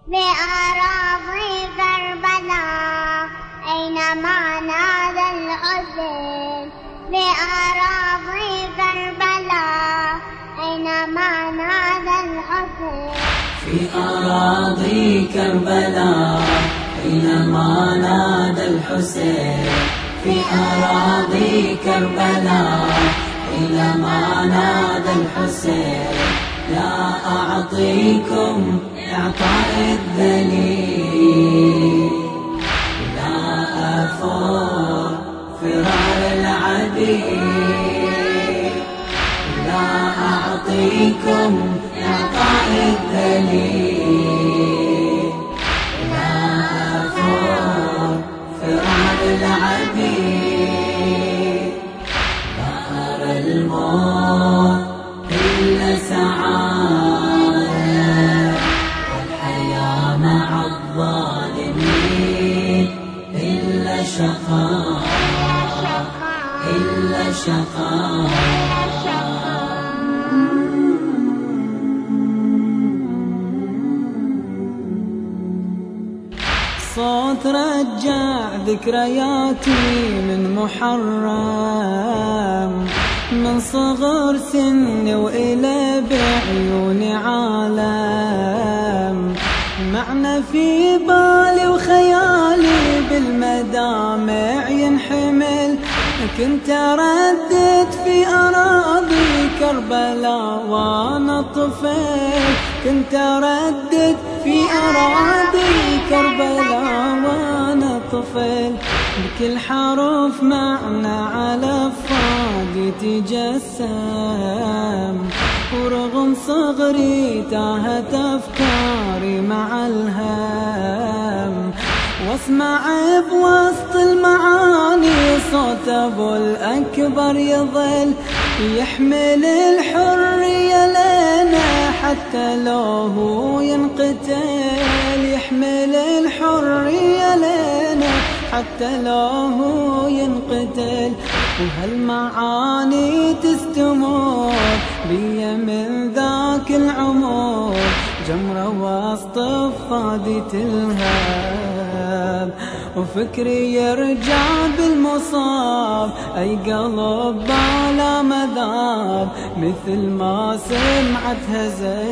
بأراضي كربلاء أينما نادى الحسين، بأراضي كربلاء أينما نادى الحسين، في أراضي كربلاء أينما نادى الحسين، في أراضي كربلاء أينما نادى الحسين. لا أعطيكم إعطاء الذليل، لا أفور فرار العبيد، لا أعطيكم إعطاء الذليل، لا أفور فرار العبيد. ظهر الموت إلا سعادة، والحياة مع الظالمين إلا شقاء، إلا شقاء. صوت رجع ذكرياتي من محرم، من صغر سني وإلى بعيوني عالم، معنى في بالي وخيالي بالمدامع ينحمل. كنت أردد في أراضي كربلاء وأنا طفل، كنت أردد في أراضي كربلاء وأنا طفل، بكل حرف معنى على فادي تجسم. ورغم صغري تاهت أفكاري مع الهم، واسمع بوسط المعاني صوت أبو الأكبر يظل يحمل الحرية لنا حتى لو هو ينقتل، يحمل الحرية لنا حتى لو هو ينقتل. وهالمعاني تستمر بي من ذاك العمر، جمرة وسط فادي تلهب، وفكري يرجع بالمصاب. أي قلب بالا مذاب مثل ما سمعتها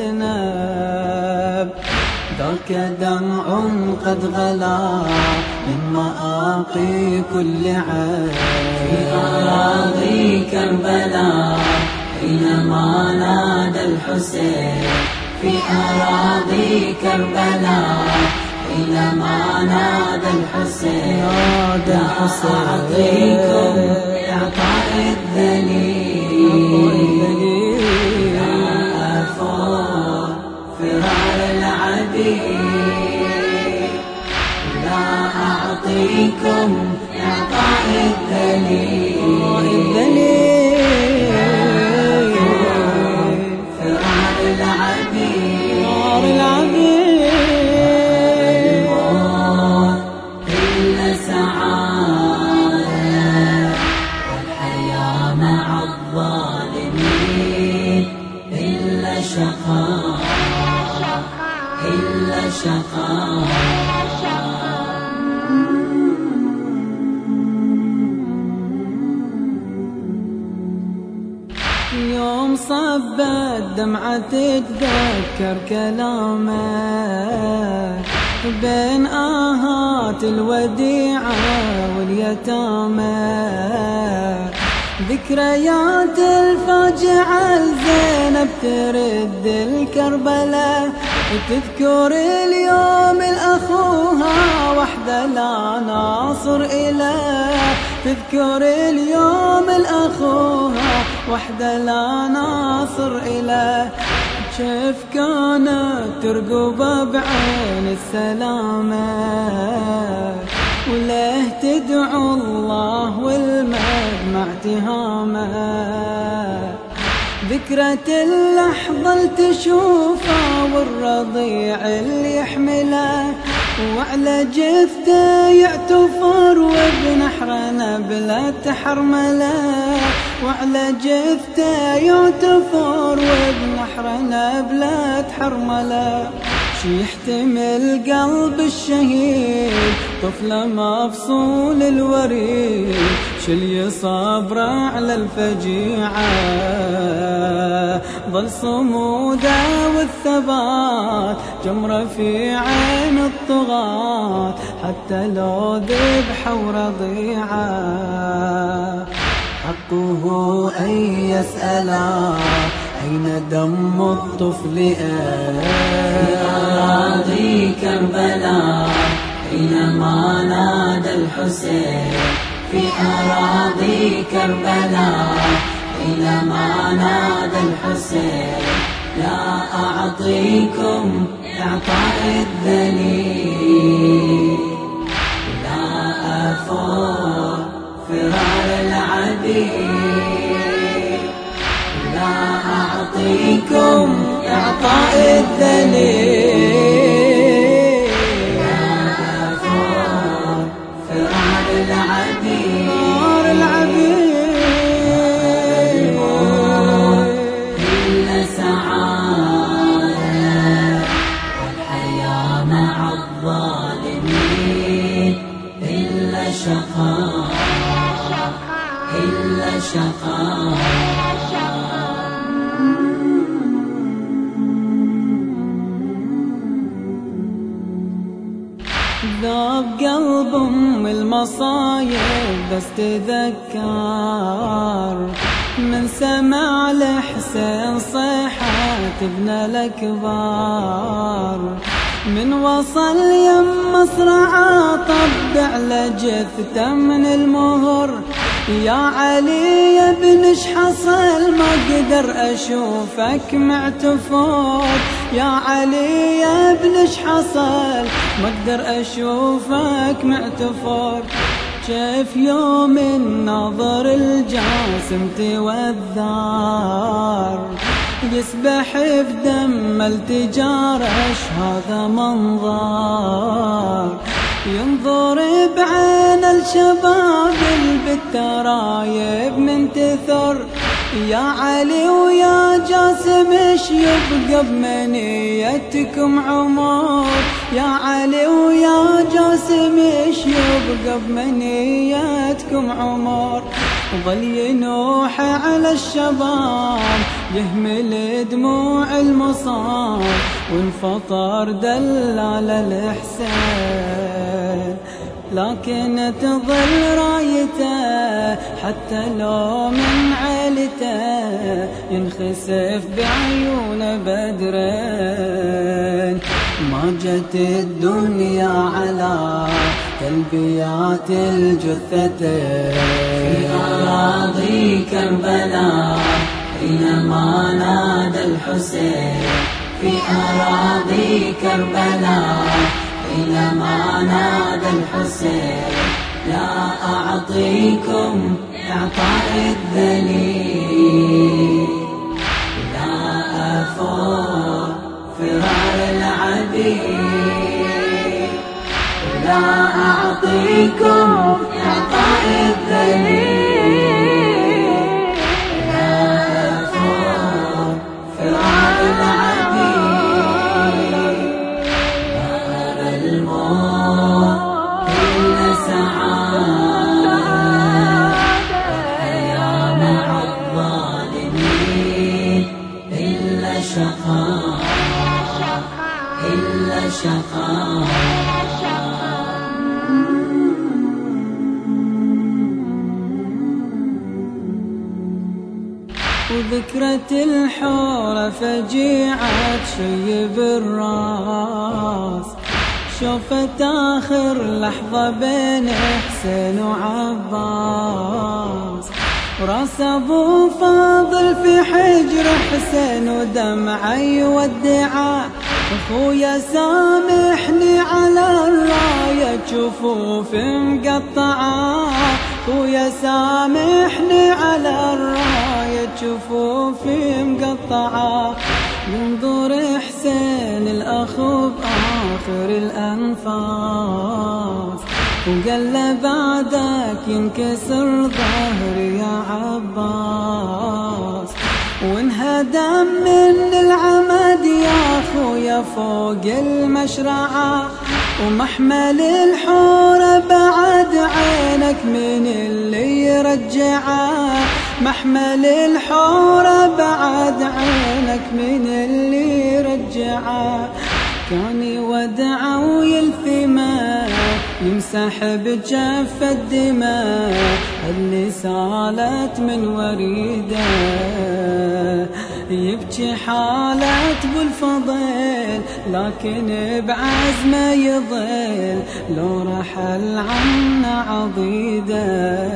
زينب، ذاك دمع قد غلا من مآقي كل عين. في أراضي كربلاء حينما نادى الحسين، في أراضي كربلاء حينما نادى الحسين. لا أعطيكم إعطاء الذليل، لا أفور فرار العبيد، لا أعطيكم إعطاء الذليل، فرار العبيد. الموت إلا سعادة، والحياة مع الظالمين إلا شقاء، إلا شقاء. يوم صبت دمعة تتذكر كلامه بين آهات الوديعة واليتامى، ذكريات الفاجعة الزينب ترد الكربلاء، تذكر اليوم الأخوها وحده لا ناصر إله، تذكر اليوم الأخوها وحده لا ناصر إله. كيف كانت ترقب بعين السلامة، وله تدعو الله والمدمع تهامه. ذكرة اللحظة اللي تشوفها والرضيع اللي يحمله، وعلى جثته يعتفر وبنحر نبلة حرمله، وعلى جثته يعتفر وبنحر نبلة حرمله. شي يحتمل قلب الشهيد طفلة مفصول الوريد شل صبر على الفجيعة ظل صموده والثبات جمرة في عين الطغاة حتى لو ذبحة ورضيعة حقه أن يسألا أين دم الطفل في أراضي كربلاء حينما نادى الحسين في أراضي كربلاء حينما نادى الحسين لا أعطيكم إعطاء الذليل لا أفور فرار العبيد لا أعطيكم إعطاء الذليل لا أفور فرار العبيد إلا سعادة والحياة مع الظالمين إلا شقاء إلا شقاء ذاب قلب المصايب بس تذكر من سمع لحسين صيحة ابن الأكبر من وصل يم مصرعة طب على جثته من المهر يا علي يا ابن ايش حصل ما اقدر اشوفك معتفور يا علي يا ابن ايش حصل ما اقدر اشوفك معتفور كيف يوم النظر الجاسم توذر يسبح في دم التجار ايش هذا منظر ينظر بعين الشباب بالترايب من تثر يا علي ويا جاسم ايش يبقى بمنيتكم عمر يا علي ويا جاسم ايش يبقى بمنيتكم عمر ظل ينوح على الشباب يهمل دموع المصاب والفطر دلال الإحسان لكن تظل رايته حتى لو من عيلته ينخسف بعيون بدرين ما جت الدنيا على تلبيات الجثتين في أراضي كربلاء حينما نادى الحسين في أراضي كربلاء حينما نادى الحسين لا أعطيكم إعطاء الذليل لا أفور فرار العبيد لا أعطيكم إعطاء الذليل لا أفور فرار العبيد ظهر الموت إلا سعادة والحياة مع الظالمين إلا شقاء إلا شقاء وذكرة الحورة فجيعة شيب الراس شوفت آخر لحظة بين حسين وعباس وراس أبو فاضل في حجر حسين ودمعة يودعه أخويا سامحني على الراية جفوف مقطعة أخويا سامحني على الراية جفوف مقطعة ينظر حسين الأخ بآخر الأنفاس وقال له بعدك ينكسر ظهري يا عباس وانهدم من العمد يا خويا فوق المشرعة، ومحمل الحور بعد عينك من اللي يرجعه، محمل الحور بعد عينك من اللي يرجعه. كان يودع ويلثمه يمسح بجف الدماء اللي سالت من وريده، يبكي حالة بالفضل لكن بعزمه يظل لو رحل عنا عضيده.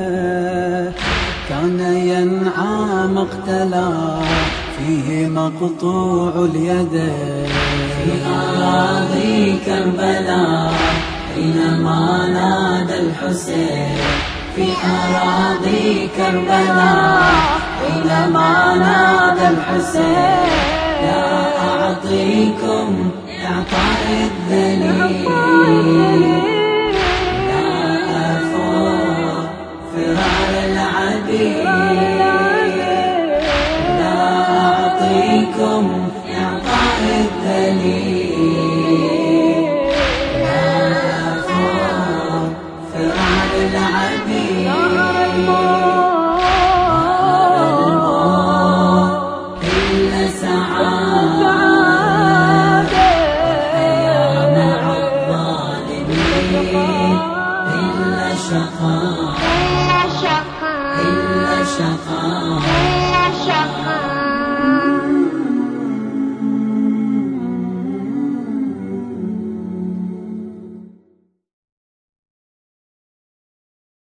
كان ينعى مقتلا فيه مقطوع اليد في أراضي كربلاء حينما نادى الحسين، في أراضي كربلاء حينما نادى الحسين. لا أعطيكم إعطاء الذليل، لا أفور فرار العبيد، لا أعطيكم إعطاء الذليل، لا أفور فرار العبيد. إلا سعادة والحياة مع الظالمين، إلا شقاء إلا شقاء